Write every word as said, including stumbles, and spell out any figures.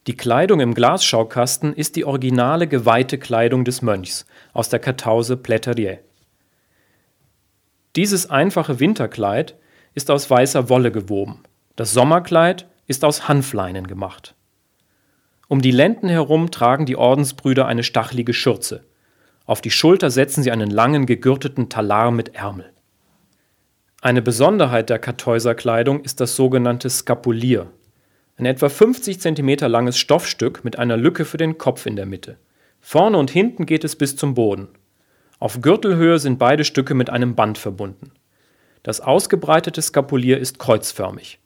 Die Kleidung im Glasschaukasten ist die originale geweihte Kleidung des Mönchs aus der Kartause Pläterier. Dieses einfache Winterkleid ist aus weißer Wolle gewoben. Das Sommerkleid ist aus Hanfleinen gemacht. Um die Lenden herum tragen die Ordensbrüder eine stachelige Schürze. Auf die Schulter setzen sie einen langen, gegürteten Talar mit Ärmel. Eine Besonderheit der Kartäuserkleidung ist das sogenannte Skapulier. Ein etwa fünfzig Zentimeter langes Stoffstück mit einer Lücke für den Kopf in der Mitte. Vorne und hinten geht es bis zum Boden. Auf Gürtelhöhe sind beide Stücke mit einem Band verbunden. Das ausgebreitete Skapulier ist kreuzförmig.